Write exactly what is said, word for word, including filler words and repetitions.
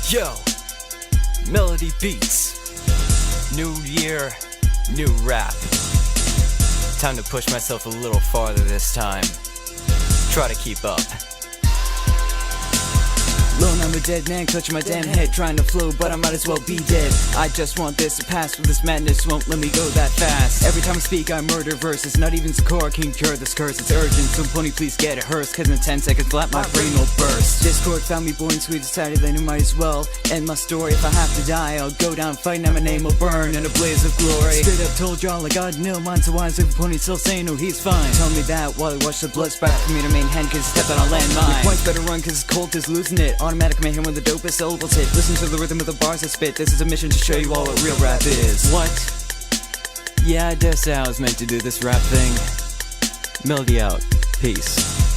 Yo, Melody Beats. New year, new rap. Time to push myself a little farther this time. Try to keep up. Lone, I'm a dead man, clutching my damn head, trying to flow, but I might as well be dead. I just want this to pass, but this madness won't let me go that fast. Every time I speak, I murder verses, not even Sakura can cure this curse. It's urgent, so pony please get it hearse, cause in ten seconds flat my brain will burst. Discord found me boring sweet, decided that I might as well end my story. If I have to die, I'll go down fighting, and my name will burn in a blaze of glory. Straight up told y'all I got no mind, so why is every pony still saying no, he's fine? Tell me that while I watch the blood splatter from me to main hand, cause step on a landmine. Your points better run, cause Colt is losing it. Automatic mayhem when the dopest syllables hit. Listen to the rhythm of the bars I spit. This is a mission to show you all what real rap is. What? Yeah, I dare say I was meant to do this rap thing. Melody out. Peace.